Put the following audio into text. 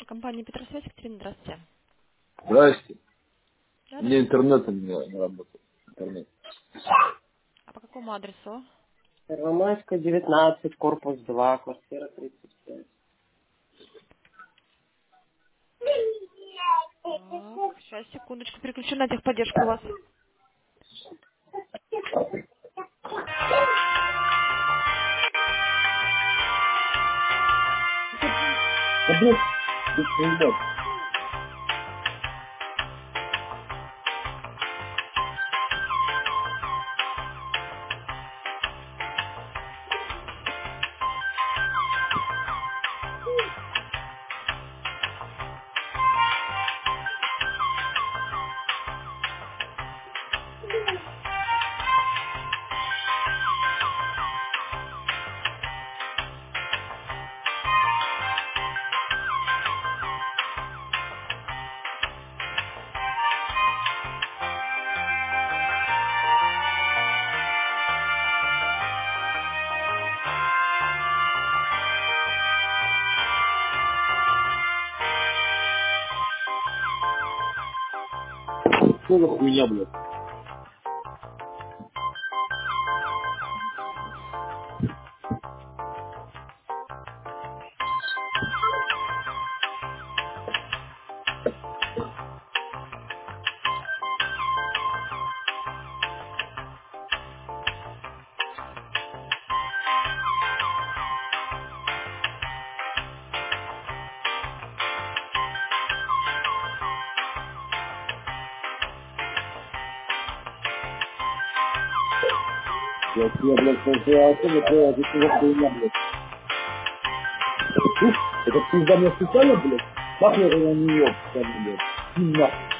Компания Петросвязь, Екатерина, здравствуйте. Здрасте. Да, У меня да. интернет у меня не работает. Интернет. А по какому адресу? Первомайская, 19, корпус 2, квартира 35. Так, сейчас, секундочку, переключу на техподдержку у вас. Да, блин, ты что, что за хуйня, блядь? Я, блядь, я особо твоя, это что за хуйня, блядь? Ух, это пизда мне специально, блядь? Нахуй я на нее, блядь? Нахуй.